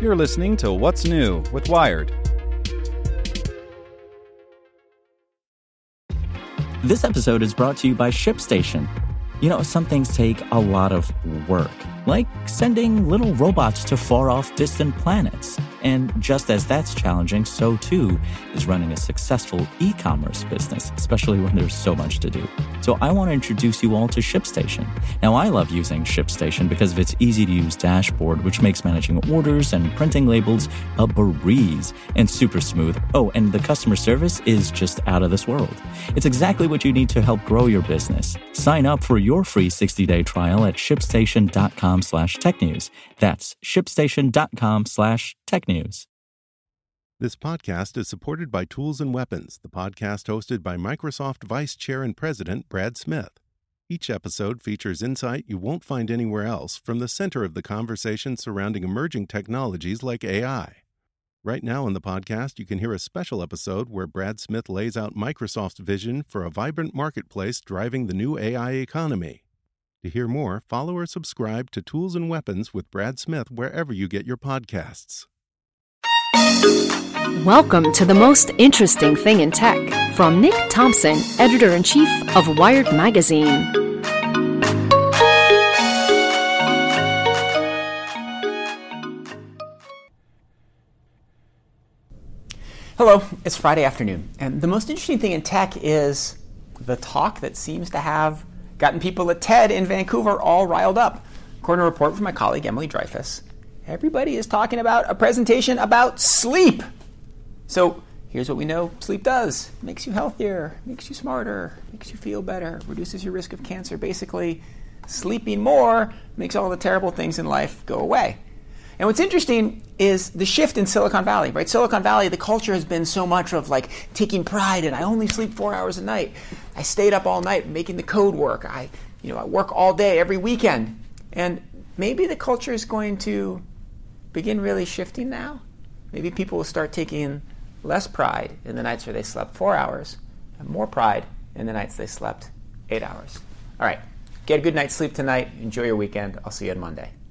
You're listening to What's New with Wired. This episode is brought to you by ShipStation. You know, some things take a lot of work, like sending little robots to far-off distant planets. And just as that's challenging, so too is running a successful e-commerce business, especially when there's so much to do. So I want to introduce you all to ShipStation. Now, I love using ShipStation because of its easy-to-use dashboard, which makes managing orders and printing labels a breeze and super smooth. Oh, and the customer service is just out of this world. It's exactly what you need to help grow your business. Sign up for your free 60-day trial at shipstation.com/technews. That's shipstation.com/technews. This podcast is supported by Tools and Weapons, the podcast hosted by Microsoft Vice Chair and President Brad Smith. Each episode features insight you won't find anywhere else from the center of the conversation surrounding emerging technologies like AI. Right now on the podcast, you can hear a special episode where Brad Smith lays out Microsoft's vision for a vibrant marketplace driving the new AI economy. To hear more, follow or subscribe to Tools and Weapons with Brad Smith wherever you get your podcasts. Welcome to the most interesting thing in tech from Nick Thompson, editor-in-chief of Wired Magazine. Hello, it's Friday afternoon, and the most interesting thing in tech is the talk that seems to have gotten people at TED in Vancouver all riled up. According to a report from my colleague Emily Dreyfus, everybody is talking about a presentation about sleep. So here's what we know sleep does. It makes you healthier, makes you smarter, makes you feel better, reduces your risk of cancer. Basically, sleeping more makes all the terrible things in life go away. And what's interesting is the shift in Silicon Valley, right? Silicon Valley, the culture has been so much of like taking pride in I only sleep 4 hours a night. I stayed up all night making the code work. I work all day every weekend. And maybe the culture is going to begin really shifting now. Maybe people will start taking less pride in the nights where they slept 4 hours and more pride in the nights they slept 8 hours. All right, get a good night's sleep tonight. Enjoy your weekend. I'll see you on Monday.